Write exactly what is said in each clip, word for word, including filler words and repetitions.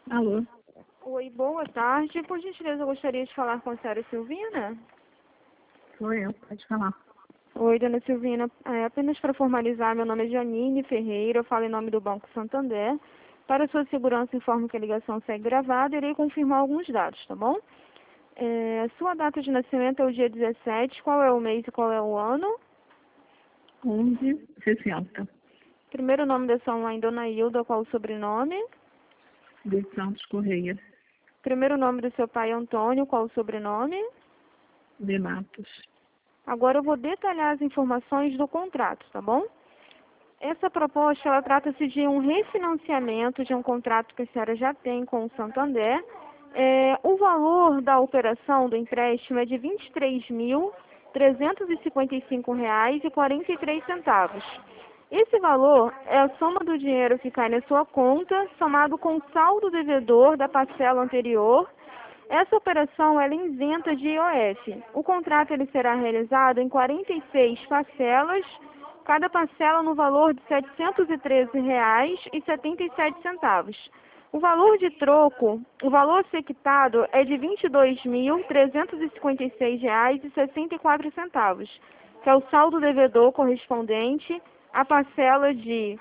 Alô? Oi, boa tarde. Por gentileza, eu gostaria de falar com a senhora Silvina. Sou eu, pode falar. Oi, dona Silvina. É, apenas para formalizar, meu nome é Janine Ferreira, eu falo em nome do Banco Santander. Para sua segurança, informo que a ligação segue gravada e irei confirmar alguns dados, tá bom? É, sua data de nascimento é o dia dezessete, qual é o mês e qual é o ano? onze sessenta. Primeiro nome da sua mãe, Dona Hilda, qual o sobrenome? De Santos Correia. Primeiro nome do seu pai, Antônio, qual o sobrenome? De Matos. Agora eu vou detalhar as informações do contrato, tá bom? Essa proposta, ela trata-se de um refinanciamento de um contrato que a senhora já tem com o Santander. É, o valor da operação do empréstimo é de vinte e três mil, trezentos e cinquenta e cinco reais e quarenta e três centavos. Esse valor é a soma do dinheiro que cai na sua conta, somado com o saldo devedor da parcela anterior. Essa operação ela é isenta de I O F. O contrato ele será realizado em quarenta e seis parcelas, cada parcela no valor de setecentos e treze reais e setenta e sete centavos. O valor de troco, o valor a ser quitado é de vinte e dois mil, trezentos e cinquenta e seis reais e sessenta e quatro centavos, que é o saldo devedor correspondente à parcela de...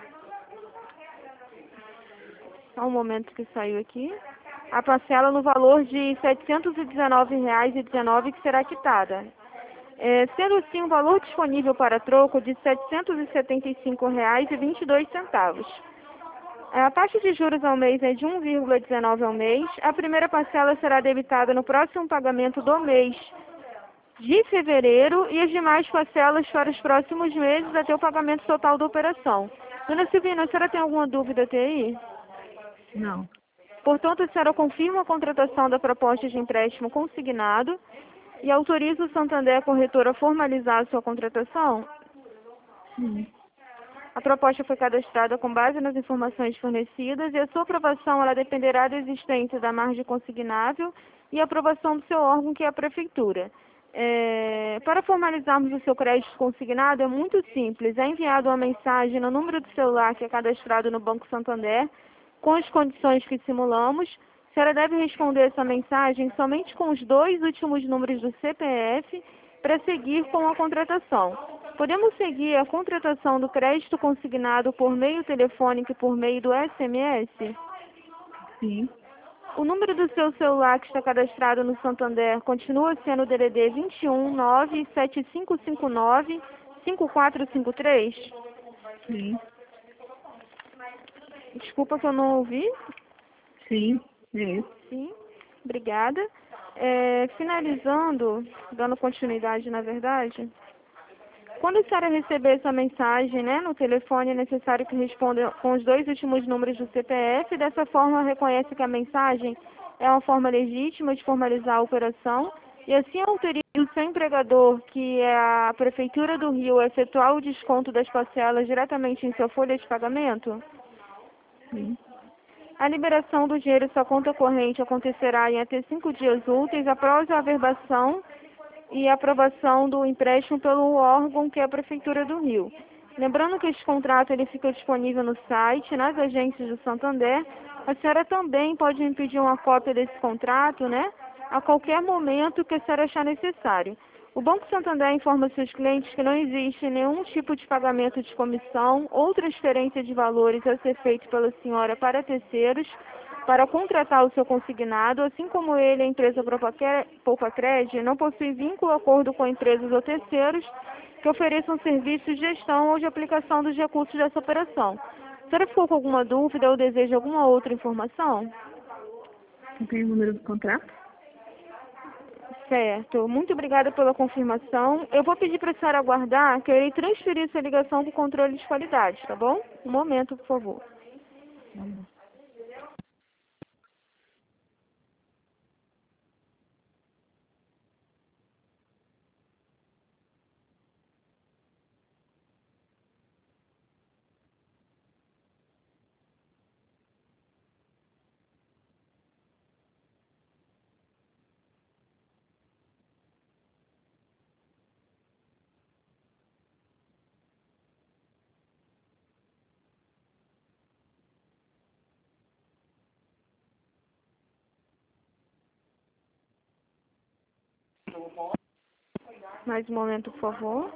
Só um momento que saiu aqui. A parcela no valor de setecentos e dezenove reais e dezenove centavos que será quitada. É, sendo assim, o valor disponível para troco de setecentos e setenta e cinco reais e vinte e dois centavos. A taxa de juros ao mês é de um vírgula dezenove ao mês. A primeira parcela será debitada no próximo pagamento do mês de fevereiro e as demais parcelas para os próximos meses até o pagamento total da operação. Dona Silvina, a senhora tem alguma dúvida até aí? Não. Portanto, a senhora confirma a contratação da proposta de empréstimo consignado e autoriza o Santander Corretora a formalizar a sua contratação? Sim. A proposta foi cadastrada com base nas informações fornecidas e a sua aprovação ela dependerá da existência da margem consignável e a aprovação do seu órgão, que é a Prefeitura. É, para formalizarmos o seu crédito consignado é muito simples. É enviado uma mensagem no número do celular que é cadastrado no Banco Santander com as condições que simulamos. A senhora deve responder essa mensagem somente com os dois últimos números do C P F para seguir com a contratação. Podemos seguir a contratação do crédito consignado por meio telefônico e por meio do S M S? Sim. O número do seu celular que está cadastrado no Santander continua sendo o D D D vinte e um, nove sete cinco cinco nove, cinco quatro cinco três? Sim. Desculpa que eu não ouvi. Sim. É isso. Sim, obrigada. É, finalizando, dando continuidade na verdade, quando a senhora receber essa mensagem, né, no telefone, é necessário que responda com os dois últimos números do C P F. Dessa forma, reconhece que a mensagem é uma forma legítima de formalizar a operação e assim autoriza o seu empregador, que é a Prefeitura do Rio, a efetuar o desconto das parcelas diretamente em sua folha de pagamento. Sim. A liberação do dinheiro em sua conta corrente acontecerá em até cinco dias úteis após a averbação e aprovação do empréstimo pelo órgão que é a Prefeitura do Rio. Lembrando que esse contrato ele fica disponível no site, nas agências do Santander. A senhora também pode me pedir uma cópia desse contrato, né, a qualquer momento que a senhora achar necessário. O Banco Santander informa seus clientes que não existe nenhum tipo de pagamento de comissão ou transferência de valores a ser feito pela senhora para terceiros para contratar o seu consignado, assim como ele, a empresa Poupacred, não possui vínculo ou acordo com empresas ou terceiros que ofereçam serviços de gestão ou de aplicação dos recursos dessa operação. A senhora ficou com alguma dúvida ou deseja alguma outra informação? Você tem o número do contrato? Certo. Muito obrigada pela confirmação. Eu vou pedir para a senhora aguardar, que eu irei transferir sua ligação para o controle de qualidade, tá bom? Um momento, por favor. Tá bom. Mais um momento, por favor.